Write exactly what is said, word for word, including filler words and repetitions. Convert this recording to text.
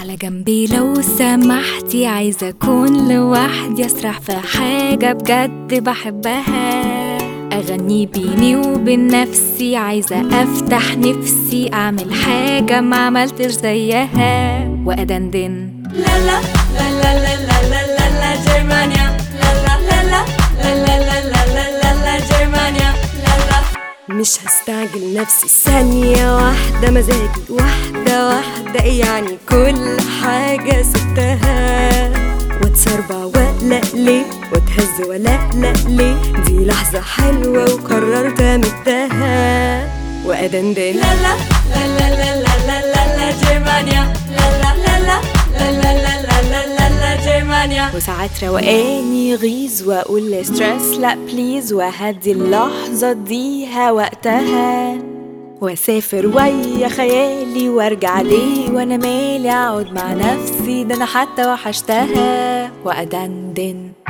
على جنبي لو سمحتي، عايزة أكون لوحدي، أسرح في حاجة بجد بحبها، أغني بيني وبين نفسي، عايزة أفتح نفسي، أعمل حاجة ما عملتش زيها وأدندن. لا لا لا لا لا لا لا لا جرمانيا، لا لا لا لا لا لا لا لا لا لا جرمانيا، لا لا. مش هستعجل نفسي ثانية واحدة، مزاجي واحدة واحدة، يعني كل حاجة سبتها واتسربع ولا ليه واتهز ولا لا ليه، دي لحظة حلوة وقررت امدها وادندن. لا لا لا لا لا لا لا لا جرمانيا، لا لا لا لا لا لا لا لا لا لا جرمانيا. وساعات روقاني يغيظ واقول ستريس لا بليز، وهدي اللحظة اديها وقتها، واسافر ويا خيالي وارجع ليه وانا مالي، اقعد مع نفسي ده انا حتى وحشتها وادندن.